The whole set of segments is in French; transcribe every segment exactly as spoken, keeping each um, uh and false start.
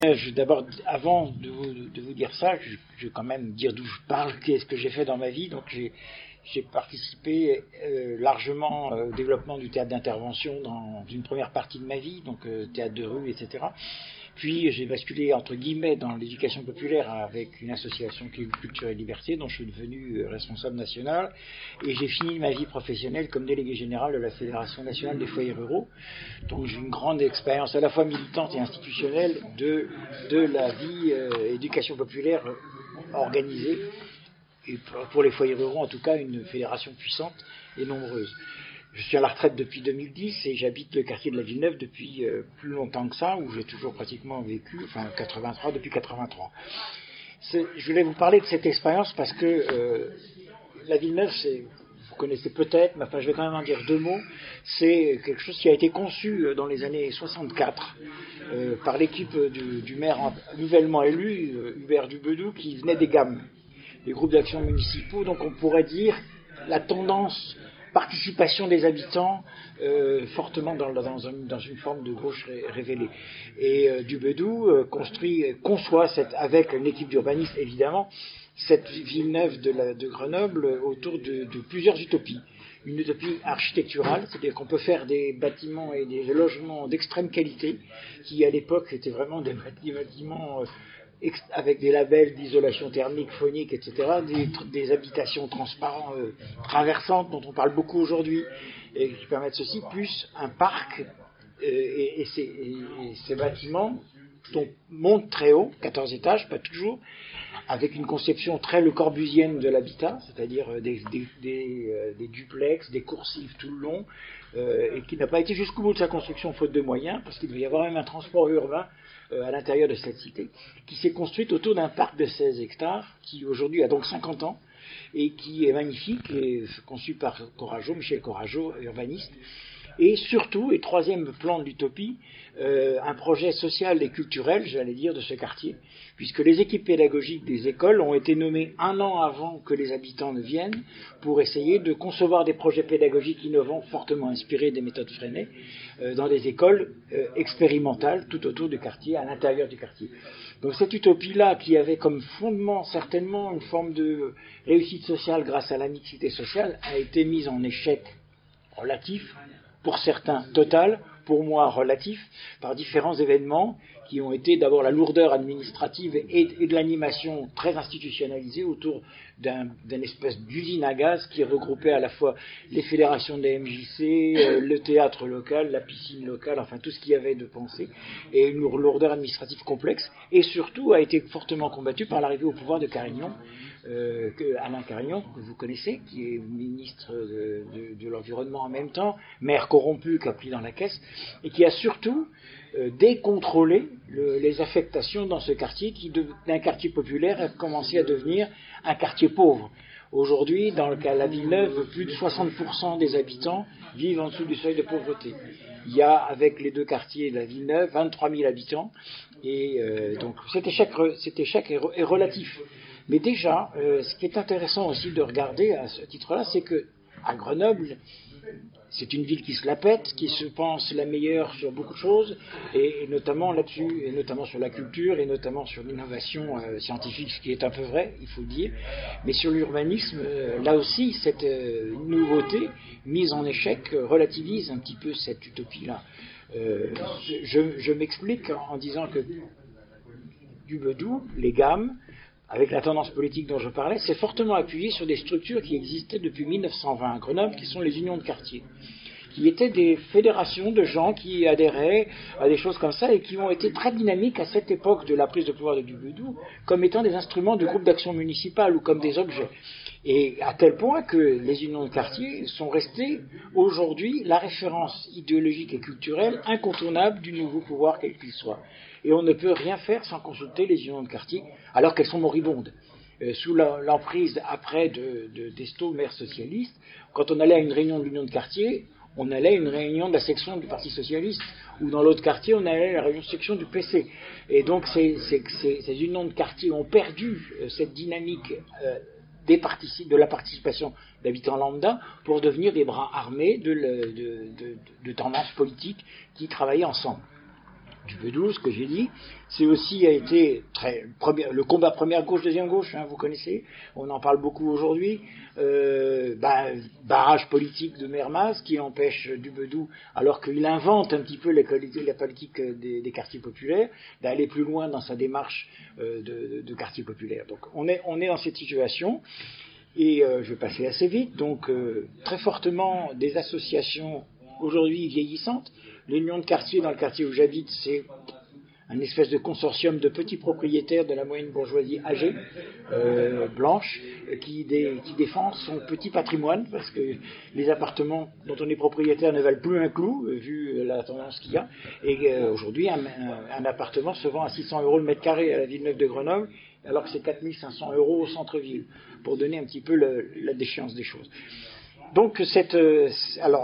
D'abord, avant de vous, de vous dire ça, je, je vais quand même dire d'où je parle, qu'est-ce que j'ai fait dans ma vie. Donc j'ai, j'ai participé euh, largement euh, au développement du théâtre d'intervention dans une première partie de ma vie, donc euh, théâtre de rue, et cetera. Puis j'ai basculé entre guillemets dans l'éducation populaire avec une association qui est Culture et Liberté, dont je suis devenu responsable national, et j'ai fini ma vie professionnelle comme délégué général de la Fédération nationale des foyers ruraux. Donc j'ai une grande expérience à la fois militante et institutionnelle de, de la vie euh, éducation populaire organisée, et pour les foyers ruraux en tout cas une fédération puissante et nombreuse. Je suis à la retraite depuis deux mille dix et j'habite le quartier de la Villeneuve depuis euh, plus longtemps que ça, où j'ai toujours pratiquement vécu, enfin quatre-vingt-trois, depuis quatre-vingt-trois. C'est, je voulais vous parler de cette expérience parce que euh, la Villeneuve, c'est, vous connaissez peut-être, mais enfin je vais quand même en dire deux mots, c'est quelque chose qui a été conçu dans les années soixante-quatre euh, par l'équipe du, du maire nouvellement élu, euh, Hubert Dubedou, qui venait des G A M, des groupes d'action municipaux, donc on pourrait dire la tendance participation des habitants euh, fortement dans, dans, un, dans une forme de gauche ré, révélée. Et euh, Dubedou euh, construit, conçoit cette, avec une équipe d'urbanistes évidemment, cette ville neuve de, la, de Grenoble autour de, de plusieurs utopies. Une utopie architecturale, c'est-à-dire qu'on peut faire des bâtiments et des logements d'extrême qualité, qui à l'époque étaient vraiment des bâtiments euh, avec des labels d'isolation thermique, phonique, et cetera, des, des habitations transparentes, euh, traversantes, dont on parle beaucoup aujourd'hui, et qui permettent ceci, plus un parc, euh, et, et, ces, et, et ces bâtiments donc, montent très haut, quatorze étages, pas toujours, avec une conception très le corbusienne de l'habitat, c'est-à-dire des, des, des, euh, des duplex, des coursives tout le long, euh, et qui n'a pas été jusqu'au bout de sa construction faute de moyens, parce qu'il devait y avoir même un transport urbain à l'intérieur de cette cité, qui s'est construite autour d'un parc de seize hectares, qui aujourd'hui a donc cinquante ans, et qui est magnifique, et conçu par Corageau, Michel Corageau, urbaniste, et surtout, et troisième plan de l'utopie, euh, un projet social et culturel, j'allais dire, de ce quartier, puisque les équipes pédagogiques des écoles ont été nommées un an avant que les habitants ne viennent, pour essayer de concevoir des projets pédagogiques innovants, fortement inspirés des méthodes Freinet, euh, dans des écoles euh, expérimentales, tout autour du quartier, à l'intérieur du quartier. Donc cette utopie-là, qui avait comme fondement certainement une forme de réussite sociale grâce à la mixité sociale, a été mise en échec relatif, pour certains total, pour moi relatif, par différents événements qui ont été d'abord la lourdeur administrative et, et de l'animation très institutionnalisée autour d'un, d'une espèce d'usine à gaz qui regroupait à la fois les fédérations des M J C, euh, le théâtre local, la piscine locale, enfin tout ce qu'il y avait de pensée, et une lourdeur administrative complexe, et surtout a été fortement combattue par l'arrivée au pouvoir de Carignon, Euh, que Alain Carignon, que vous connaissez, qui est ministre de, de, de l'Environnement en même temps, maire corrompu qui a pris dans la caisse, et qui a surtout euh, décontrôlé le, les affectations dans ce quartier qui, de, d'un quartier populaire, a commencé à devenir un quartier pauvre. Aujourd'hui, dans le cas de la Villeneuve, plus de soixante pour cent des habitants vivent en dessous du seuil de pauvreté. Il y a, avec les deux quartiers de la Villeneuve, vingt-trois mille habitants, et euh, donc cet échec, cet échec est, est relatif. Mais déjà, euh, ce qui est intéressant aussi de regarder à ce titre-là, c'est que à Grenoble, c'est une ville qui se la pète, qui se pense la meilleure sur beaucoup de choses, et, et notamment là-dessus, et notamment sur la culture, et notamment sur l'innovation euh, scientifique, ce qui est un peu vrai, il faut le dire. Mais sur l'urbanisme, euh, là aussi, cette euh, nouveauté mise en échec euh, relativise un petit peu cette utopie-là. Euh, je, je m'explique en, en disant que Dubedou, les G A M, avec la tendance politique dont je parlais, s'est fortement appuyé sur des structures qui existaient depuis mille neuf cent vingt à Grenoble, qui sont les unions de quartier, qui étaient des fédérations de gens qui adhéraient à des choses comme ça et qui ont été très dynamiques à cette époque de la prise de pouvoir de Dubedou, comme étant des instruments de groupe d'action municipale ou comme des objets. Et à tel point que les unions de quartier sont restées aujourd'hui la référence idéologique et culturelle incontournable du nouveau pouvoir quel qu'il soit. Et on ne peut rien faire sans consulter les unions de quartier, alors qu'elles sont moribondes. Euh, sous la, l'emprise après de, de d'Esto, maire socialiste, quand on allait à une réunion de l'union de quartier, on allait à une réunion de la section du Parti socialiste, ou dans l'autre quartier, on allait à la réunion de section du P C. Et donc ces, ces, ces, ces unions de quartier ont perdu euh, cette dynamique euh, des particip- de la participation d'habitants lambda pour devenir des bras armés de, le, de, de, de, de tendances politiques qui travaillaient ensemble. du Bedou, ce que j'ai dit. C'est aussi a été très, premier, le combat première gauche, deuxième gauche, hein, vous connaissez, on en parle beaucoup aujourd'hui. Euh, bah, barrage politique de Mermaz qui empêche du Bedou, alors qu'il invente un petit peu la, la politique des, des quartiers populaires, d'aller plus loin dans sa démarche euh, de, de, de quartier populaire. Donc on est, on est dans cette situation. Et euh, je vais passer assez vite, donc euh, très fortement des associations aujourd'hui vieillissantes. L'union de quartier dans le quartier où j'habite, c'est un espèce de consortium de petits propriétaires de la moyenne bourgeoisie âgée, euh, blanche, qui, dé, qui défend son petit patrimoine, parce que les appartements dont on est propriétaire ne valent plus un clou, euh, vu la tendance qu'il y a. Et euh, aujourd'hui, un, un, un appartement se vend à six cents euros le mètre carré à la Villeneuve de Grenoble, alors que c'est quatre mille cinq cents euros au centre-ville, pour donner un petit peu le, la déchéance des choses. Donc, cette, euh, alors,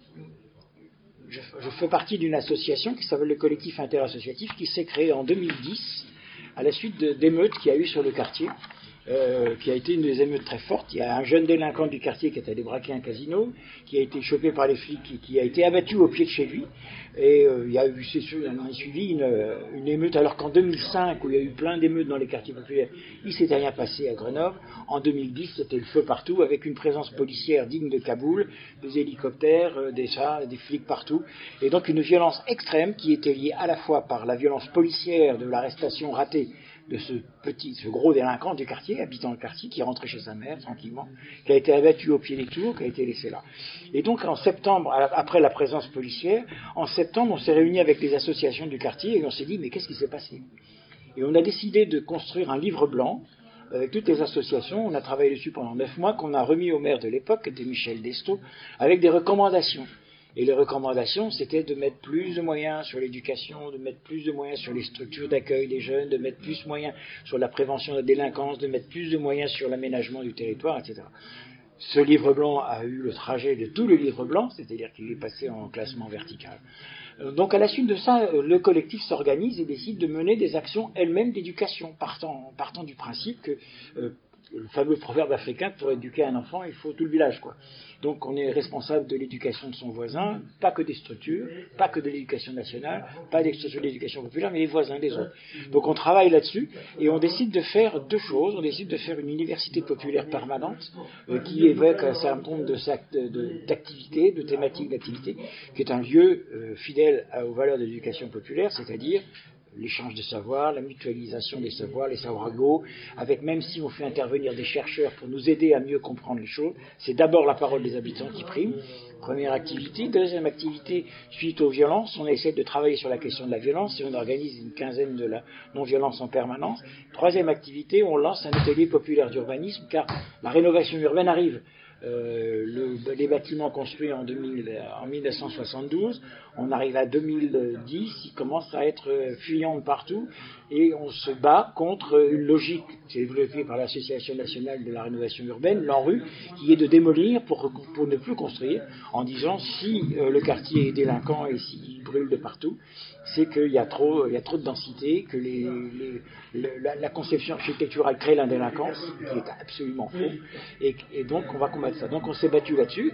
je, je fais partie d'une association qui s'appelle le Collectif Interassociatif, qui s'est créé en deux mille dix, à la suite de, d'émeutes qu'il y a eu sur le quartier, euh, qui a été une des émeutes très fortes. Il y a un jeune délinquant du quartier qui est allé braquer un casino, qui a été chopé par les flics, qui, qui a été abattu au pied de chez lui. Et euh, il y a eu, c'est sûr, il en a suivi une, une émeute, alors qu'en deux mille cinq, où il y a eu plein d'émeutes dans les quartiers populaires, il ne s'était rien passé à Grenoble. En deux mille dix, c'était le feu partout, avec une présence policière digne de Kaboul, des hélicoptères, euh, des chars, des flics partout. Et donc une violence extrême qui était liée à la fois par la violence policière de l'arrestation ratée de ce petit, ce gros délinquant du quartier, habitant le quartier, qui rentrait chez sa mère tranquillement, qui a été abattu au pied des tours, qui a été laissé là. Et donc en septembre, après la présence policière, en septembre, on s'est réunis avec les associations du quartier et on s'est dit, mais qu'est-ce qui s'est passé? Et on a décidé de construire un livre blanc avec toutes les associations. On a travaillé dessus pendant neuf mois, qu'on a remis au maire de l'époque, qui était Michel Destot, avec des recommandations. Et les recommandations, c'était de mettre plus de moyens sur l'éducation, de mettre plus de moyens sur les structures d'accueil des jeunes, de mettre plus de moyens sur la prévention de la délinquance, de mettre plus de moyens sur l'aménagement du territoire, et cetera. Ce livre blanc a eu le trajet de tous les livres blancs, c'est-à-dire qu'il est passé en classement vertical. Donc à la suite de ça, le collectif s'organise et décide de mener des actions elles-mêmes d'éducation, partant, partant du principe que euh, le fameux proverbe africain, pour éduquer un enfant, il faut tout le village, quoi. Donc on est responsable de l'éducation de son voisin, pas que des structures, pas que de l'éducation nationale, pas des structures de l'éducation populaire, mais les voisins, les autres. Donc on travaille là-dessus et on décide de faire deux choses. On décide de faire une université populaire permanente euh, qui évoque un certain nombre de, de, d'activités, de thématiques d'activités, qui est un lieu euh, fidèle aux valeurs de l'éducation populaire, c'est-à-dire l'échange de savoirs, la mutualisation des savoirs, les savoirs globaux, avec même si on fait intervenir des chercheurs pour nous aider à mieux comprendre les choses, c'est d'abord la parole des habitants qui prime. Première activité. Deuxième activité, suite aux violences, on essaie de travailler sur la question de la violence et on organise une quinzaine de la non-violence en permanence. Troisième activité, on lance un atelier populaire d'urbanisme car la rénovation urbaine arrive. Euh, le, les bâtiments construits en, deux mille, en mille neuf cent soixante-douze, on arrive à deux mille dix, ils commencent à être fuyants de partout et on se bat contre une logique développée par l'Association nationale de la rénovation urbaine, l'ANRU, qui est de démolir pour, pour ne plus construire, en disant si euh, le quartier est délinquant et s'il brûle de partout, c'est qu'il y a trop, il y a trop de densité, que les, les, le, la, la conception architecturale crée l'indélinquance, qui est absolument faux, et, et donc on va combattre ça. Donc on s'est battu là-dessus,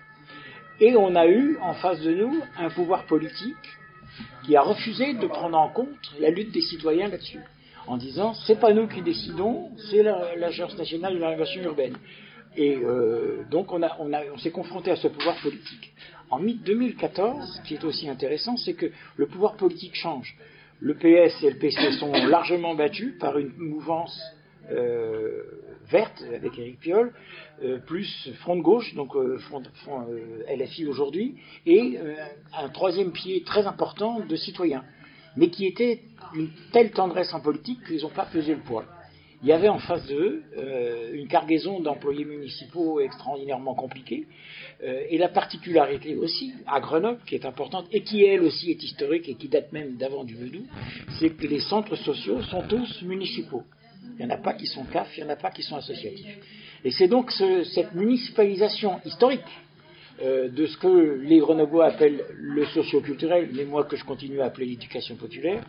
et on a eu en face de nous un pouvoir politique qui a refusé de prendre en compte la lutte des citoyens là-dessus, en disant c'est pas nous qui décidons, c'est l'Agence nationale de la rénovation urbaine. Et euh, donc on, a, on, a, on s'est confronté à ce pouvoir politique. En deux mille quatorze, ce qui est aussi intéressant, c'est que le pouvoir politique change. Le P S et le P C sont largement battus par une mouvance euh, verte avec Éric Piolle, euh, plus Front de gauche, donc euh, front, front, euh, L F I aujourd'hui, et euh, un troisième pied très important de citoyens, mais qui était d'une telle tendresse en politique qu'ils n'ont pas pesé le poids. Il y avait en face d'eux euh, une cargaison d'employés municipaux extraordinairement compliquée, euh, et la particularité aussi, à Grenoble, qui est importante, et qui elle aussi est historique, et qui date même d'avant du Vedou, c'est que les centres sociaux sont tous municipaux. Il n'y en a pas qui sont C A F, il n'y en a pas qui sont associatifs. Et c'est donc ce, cette municipalisation historique euh, de ce que les Grenoblois appellent le socio-culturel, mais moi que je continue à appeler l'éducation populaire,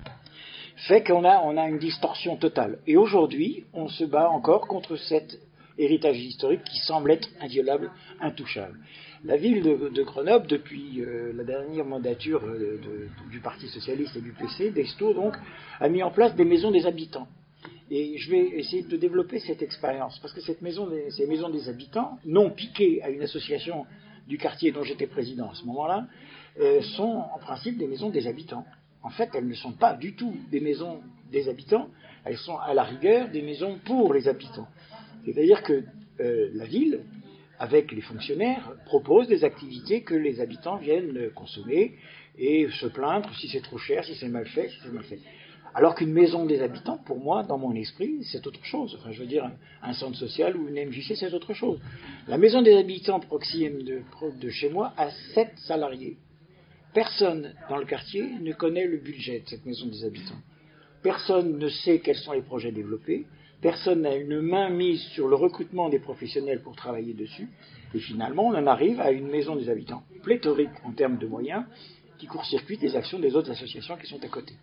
fait qu'on a, on a une distorsion totale. Et aujourd'hui, on se bat encore contre cet héritage historique qui semble être inviolable, intouchable. La ville de, de Grenoble, depuis euh, la dernière mandature euh, de, du Parti Socialiste et du P C, Desto donc, a mis en place des maisons des habitants. Et je vais essayer de développer cette expérience, parce que cette maison des, ces maisons des habitants, non piquées à une association du quartier dont j'étais président à ce moment-là, euh, sont en principe des maisons des habitants. En fait, elles ne sont pas du tout des maisons des habitants, elles sont à la rigueur des maisons pour les habitants. C'est-à-dire que euh, la ville, avec les fonctionnaires, propose des activités que les habitants viennent consommer et se plaindre si c'est trop cher, si c'est mal fait, si c'est mal fait. Alors qu'une maison des habitants, pour moi, dans mon esprit, c'est autre chose. Enfin, je veux dire, un, un centre social ou une M J C, c'est autre chose. La maison des habitants proxime de, de chez moi a sept salariés. Personne dans le quartier ne connaît le budget de cette maison des habitants. Personne ne sait quels sont les projets développés. Personne n'a une main mise sur le recrutement des professionnels pour travailler dessus. Et finalement, on en arrive à une maison des habitants pléthorique en termes de moyens qui court-circuite les actions des autres associations qui sont à côté.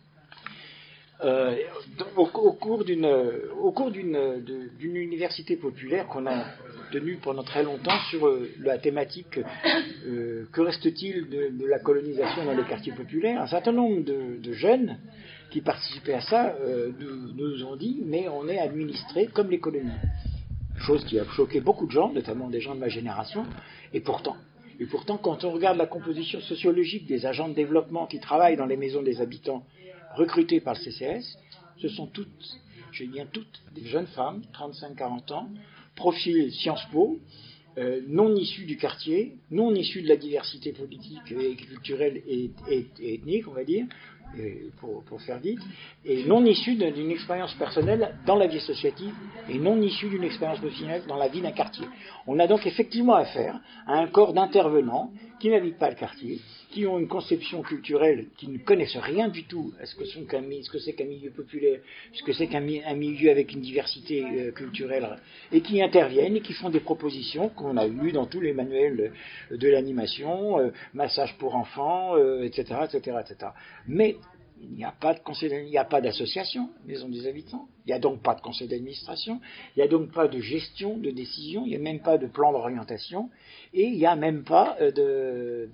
Euh, au, au cours d'une, au cours d'une, de, d'une université populaire qu'on a tenue pendant très longtemps sur euh, la thématique euh, que reste-t-il de, de la colonisation dans les quartiers populaires, un certain nombre de, de jeunes qui participaient à ça euh, nous, nous ont dit mais on est administré comme les colonies, chose qui a choqué beaucoup de gens, notamment des gens de ma génération, et pourtant et pourtant quand on regarde la composition sociologique des agents de développement qui travaillent dans les maisons des habitants recrutées par le C C S, ce sont toutes, je dis bien toutes, des jeunes femmes, trente-cinq à quarante ans, profil Sciences Po, euh, non issues du quartier, non issues de la diversité politique et culturelle et, et, et ethnique, on va dire, et pour, pour faire vite, et non issues d'une expérience personnelle dans la vie associative et non issues d'une expérience professionnelle dans la vie d'un quartier. On a donc effectivement affaire à un corps d'intervenants qui n'habitent pas le quartier, qui ont une conception culturelle, qui ne connaissent rien du tout à ce que, sont qu'un, ce que c'est qu'un milieu populaire, ce que c'est qu'un un milieu avec une diversité euh, culturelle, et qui interviennent et qui font des propositions qu'on a lues dans tous les manuels de l'animation, euh, massage pour enfants, euh, et cetera, et cetera, et cetera. Mais il n'y a pas de conseil, il n'y a pas d'association, maison des habitants, il n'y a donc pas de conseil d'administration, il n'y a donc pas de gestion, de décision, il n'y a même pas de plan d'orientation, et il n'y a même pas euh, de,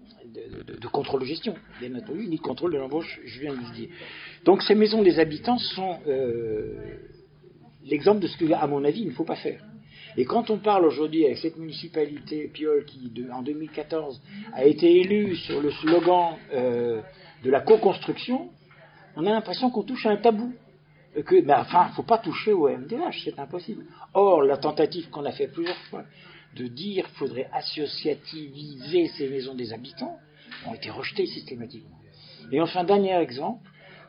de, de, de contrôle de gestion, bien entendu, ni de contrôle de l'embauche, je viens de le dire. Donc ces maisons des habitants sont euh, l'exemple de ce que, à mon avis, il ne faut pas faire. Et quand on parle aujourd'hui avec cette municipalité Piolle qui, de, en deux mille quatorze, a été élue sur le slogan euh, de la co-construction, on a l'impression qu'on touche à un tabou. Que, ben, enfin, il ne faut pas toucher au M D H, c'est impossible. Or, la tentative qu'on a fait plusieurs fois de dire qu'il faudrait associativiser ces maisons des habitants ont été rejetées systématiquement. Et enfin, dernier exemple,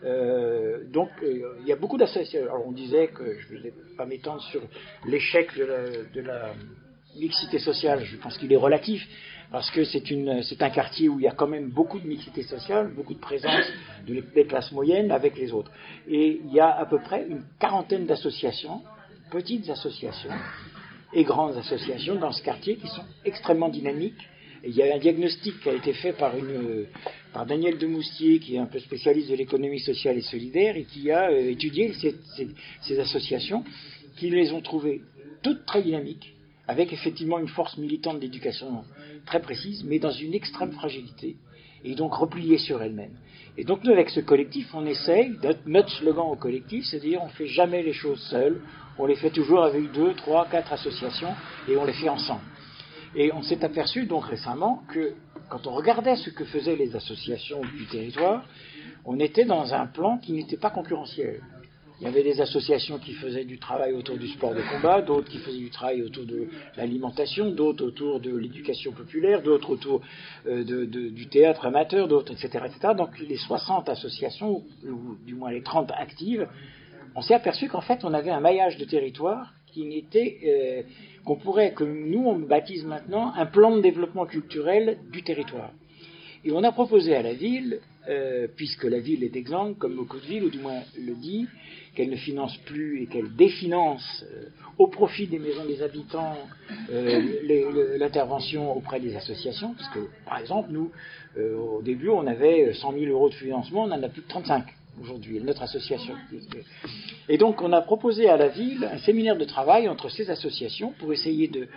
euh, donc euh, il y a beaucoup d'associations. Alors on disait que je ne vais pas m'étendre sur l'échec de la, de la mixité sociale, je pense qu'il est relatif, parce que c'est, une, c'est un quartier où il y a quand même beaucoup de mixité sociale, beaucoup de présence de, des classes moyennes avec les autres. Et il y a à peu près une quarantaine d'associations, petites associations et grandes associations dans ce quartier qui sont extrêmement dynamiques. Et il y a un diagnostic qui a été fait par, une, par Daniel Demoustier, qui est un peu spécialiste de l'économie sociale et solidaire, et qui a euh, étudié ces, ces, ces associations, qui les ont trouvées toutes très dynamiques, avec effectivement une force militante d'éducation très précise, mais dans une extrême fragilité, et donc repliée sur elle-même. Et donc nous, avec ce collectif, on essaye, notre slogan au collectif, c'est de dire on ne fait jamais les choses seuls, on les fait toujours avec deux, trois, quatre associations, et on les fait ensemble. Et on s'est aperçu donc récemment que quand on regardait ce que faisaient les associations du territoire, on était dans un plan qui n'était pas concurrentiel. Il y avait des associations qui faisaient du travail autour du sport de combat, d'autres qui faisaient du travail autour de l'alimentation, d'autres autour de l'éducation populaire, d'autres autour euh, de, de, du théâtre amateur, d'autres, et cetera, et cetera. Donc les soixante associations, ou du moins les trente actives, on s'est aperçu qu'en fait on avait un maillage de territoire qui n'était, euh, qu'on pourrait, que nous on baptise maintenant un plan de développement culturel du territoire. Et on a proposé à la ville, euh, puisque la ville est exempte, comme beaucoup de villes, ou du moins le dit, qu'elle ne finance plus et qu'elle définance euh, au profit des maisons des habitants euh, les, le, l'intervention auprès des associations, puisque par exemple nous, euh, au début on avait cent mille euros de financement, on en a plus de trente-cinq aujourd'hui, notre association. Et donc on a proposé à la ville un séminaire de travail entre ces associations pour essayer de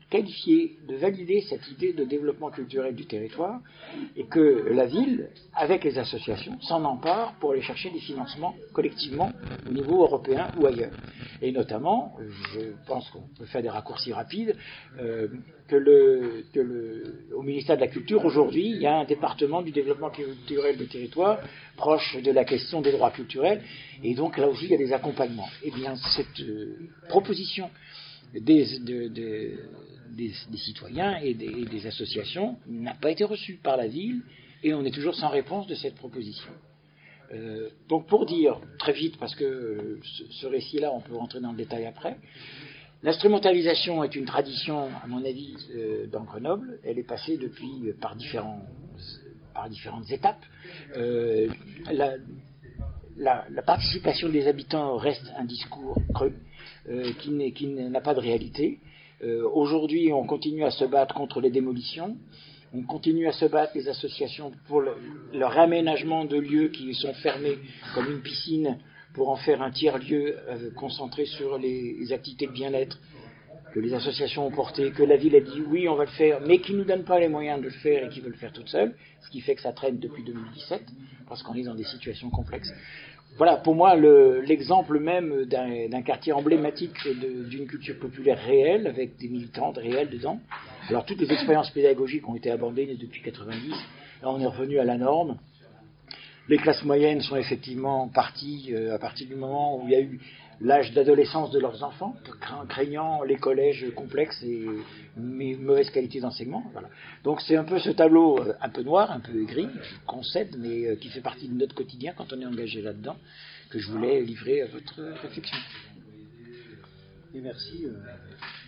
qualifier, de valider cette idée de développement culturel du territoire et que la ville, avec les associations, s'en empare pour aller chercher des financements collectivement au niveau européen ou ailleurs. Et notamment, je pense qu'on peut faire des raccourcis rapides, euh, que, le, que le, au ministère de la Culture, aujourd'hui, il y a un département du développement culturel du territoire proche de la question des droits culturels, et donc là aussi il y a des accompagnements. Eh bien, cette euh, proposition des, de, de, des, des citoyens et des, et des associations n'a pas été reçue par la ville, et on est toujours sans réponse de cette proposition. Euh, donc pour dire très vite, parce que euh, ce, ce récit-là, on peut rentrer dans le détail après, l'instrumentalisation est une tradition, à mon avis, euh, dans Grenoble. Elle est passée depuis euh, par, différents, par différentes étapes. Euh, la, la, la participation des habitants reste un discours creux, euh, qui, n'est, qui n'a pas de réalité. Euh, aujourd'hui, on continue à se battre contre les démolitions. On continue à se battre, les associations, pour le, le réaménagement de lieux qui sont fermés, comme une piscine, pour en faire un tiers-lieu euh, concentré sur les, les activités de bien-être que les associations ont porté, que la ville a dit oui, on va le faire, mais qui ne nous donne pas les moyens de le faire et qui veut le faire toute seule, ce qui fait que ça traîne depuis deux mille dix-sept, parce qu'on est dans des situations complexes. Voilà, pour moi, le, l'exemple même d'un, d'un quartier emblématique de, d'une culture populaire réelle, avec des militantes réelles dedans. Alors, toutes les expériences pédagogiques ont été abandonnées depuis quatre-vingt-dix. Là, on est revenu à la norme. Les classes moyennes sont effectivement parties euh, à partir du moment où il y a eu l'âge d'adolescence de leurs enfants, craignant les collèges complexes et une mauvaise qualité d'enseignement. Voilà. Donc c'est un peu ce tableau euh, un peu noir, un peu gris, je concède, mais euh, qui fait partie de notre quotidien quand on est engagé là-dedans, que je voulais livrer à votre réflexion. Et merci. Euh...